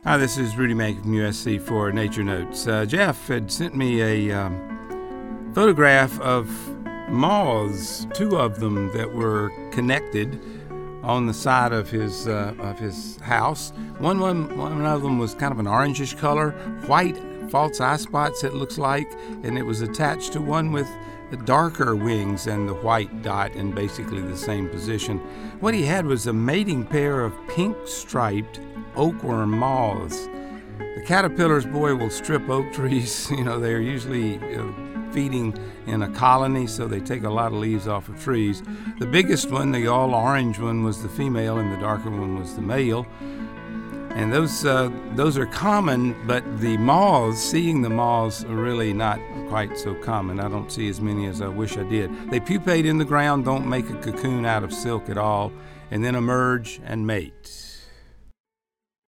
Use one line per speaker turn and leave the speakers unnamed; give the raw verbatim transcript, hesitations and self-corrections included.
Hi, this is Rudy May from U S C for Nature Notes. Uh, Jeff had sent me a um, photograph of moths, two of them that were connected on the side of his uh, of his house. One, one one of them was kind of an orangish color, white false eye spots it looks like, and it was attached to one with darker wings and the white dot in basically the same position. What he had was a mating pair of pink striped oakworm moths. The caterpillars, boy, will strip oak trees. You know, they're usually uh, feeding in a colony, so they take a lot of leaves off of trees. The biggest one, the all orange one, was the female, and the darker one was the male. And those uh, those are common, but the moths, seeing the moths, are really not quite so common. I don't see as many as I wish I did. They pupate in the ground, don't make a cocoon out of silk at all, and then emerge and mate.